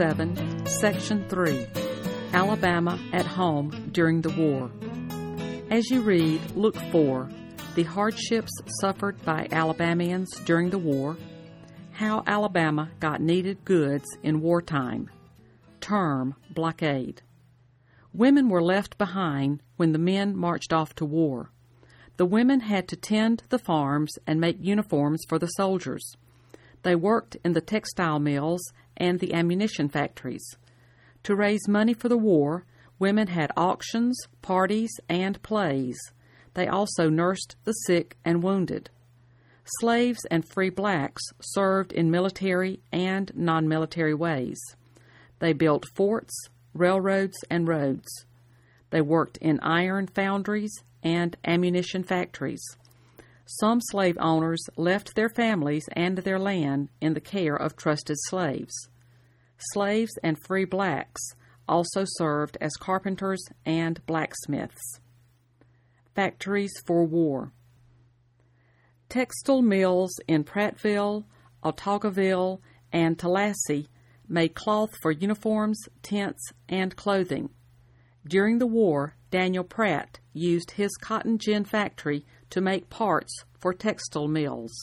7, Section 3, Alabama at Home During the War. As you read, look for the hardships suffered by Alabamians during the war, how Alabama got needed goods in wartime, term blockade. Women were left behind when the men marched off to war. The women had to tend the farms and make uniforms for the soldiers. They worked in the textile mills and the ammunition factories. To raise money for the war, women had auctions, parties, and plays. They also nursed the sick and wounded. Slaves and free blacks served in military and non-military ways. They built forts, railroads, and roads. They worked in iron foundries and ammunition factories. Some slave owners left their families and their land in the care of trusted slaves. Slaves and free blacks also served as carpenters and blacksmiths. Factories for war. Textile mills in Prattville, Otaugaville, and Tallahassee made cloth for uniforms, tents, and clothing. During the war, Daniel Pratt used his cotton gin factory to make parts for textile mills.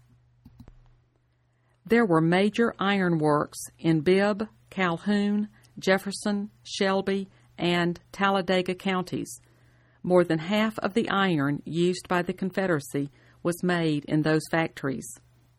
There were major iron works in Bibb, Calhoun, Jefferson, Shelby, and Talladega counties. More than half of the iron used by the Confederacy was made in those factories.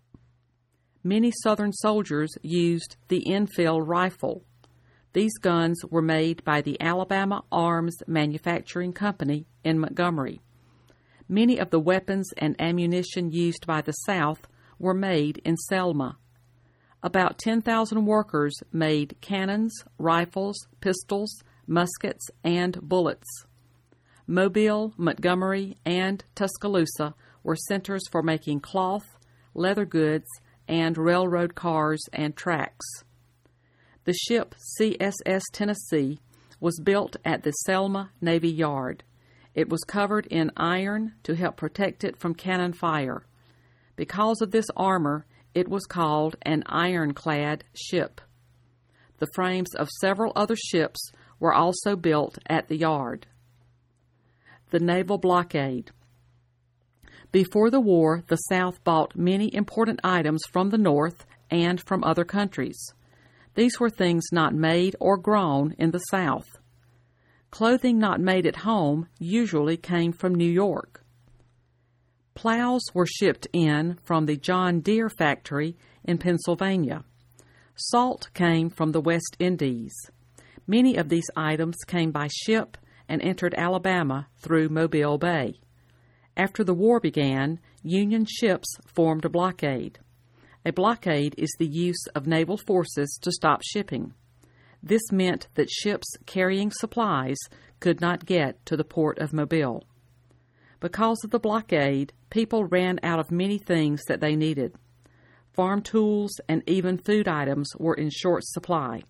Many Southern soldiers used the Enfield rifle. These guns were made by the Alabama Arms Manufacturing Company in Montgomery. Many of the weapons and ammunition used by the South were made in Selma. About 10,000 workers made cannons, rifles, pistols, muskets, and bullets. Mobile, Montgomery, and Tuscaloosa were centers for making cloth, leather goods, and railroad cars and tracks. The ship CSS Tennessee was built at the Selma Navy Yard. It was covered in iron to help protect it from cannon fire. Because of this armor, it was called an ironclad ship. The frames of several other ships were also built at the yard. The naval blockade. Before the war, the South bought many important items from the North and from other countries. These were things not made or grown in the South. Clothing not made at home usually came from New York. Plows were shipped in from the John Deere factory in Pennsylvania. Salt came from the West Indies. Many of these items came by ship and entered Alabama through Mobile Bay. After the war began, Union ships formed a blockade. A blockade is the use of naval forces to stop shipping. This meant that ships carrying supplies could not get to the port of Mobile. Because of the blockade, people ran out of many things that they needed. Farm tools and even food items were in short supply.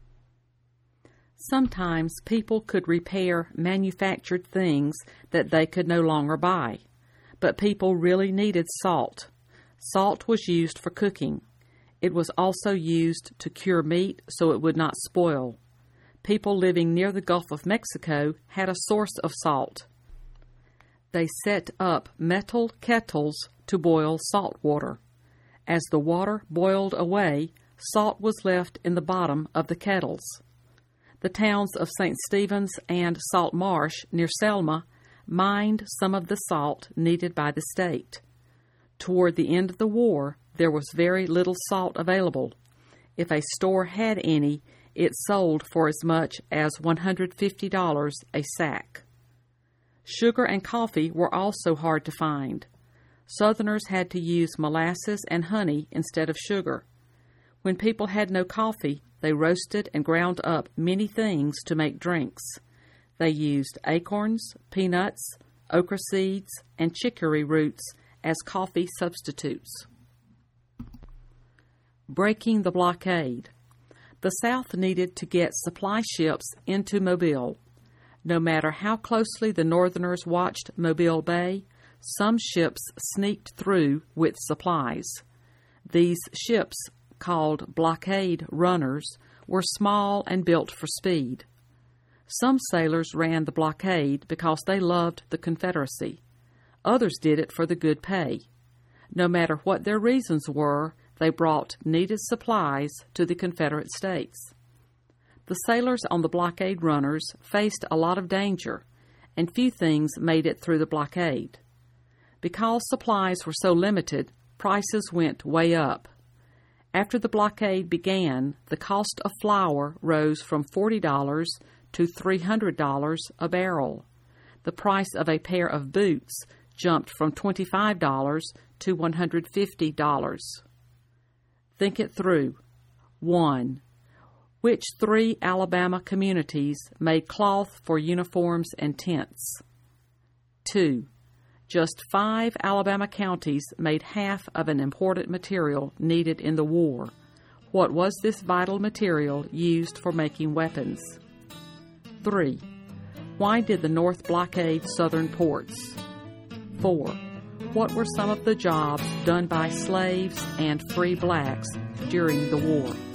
Sometimes people could repair manufactured things that they could no longer buy, but people really needed salt. Salt was used for cooking. It was also used to cure meat so it would not spoil. People living near the Gulf of Mexico had a source of salt. They set up metal kettles to boil salt water. As the water boiled away, salt was left in the bottom of the kettles. The towns of St. Stephen's and Salt Marsh near Selma mined some of the salt needed by the state. Toward the end of the war, there was very little salt available. If a store had any, it sold for as much as $150 a sack. Sugar and coffee were also hard to find. Southerners had to use molasses and honey instead of sugar. When people had no coffee, they roasted and ground up many things to make drinks. They used acorns, peanuts, okra seeds, and chicory roots as coffee substitutes. Breaking the blockade. The South needed to get supply ships into Mobile. No matter how closely the Northerners watched Mobile Bay, some ships sneaked through with supplies. These ships, called blockade runners, were small and built for speed. Some sailors ran the blockade because they loved the Confederacy. Others did it for the good pay. No matter what their reasons were, they brought needed supplies to the Confederate States. The sailors on the blockade runners faced a lot of danger, and few things made it through the blockade. Because supplies were so limited, prices went way up. After the blockade began, the cost of flour rose from $40 to $300 a barrel. The price of a pair of boots jumped from $25 to $150. Think it through. 1. Which 3 Alabama communities made cloth for uniforms and tents? 2. Just 5 Alabama counties made half of an important material needed in the war. What was this vital material used for making weapons? 3. Why did the North blockade southern ports? 4. What were some of the jobs done by slaves and free blacks during the war?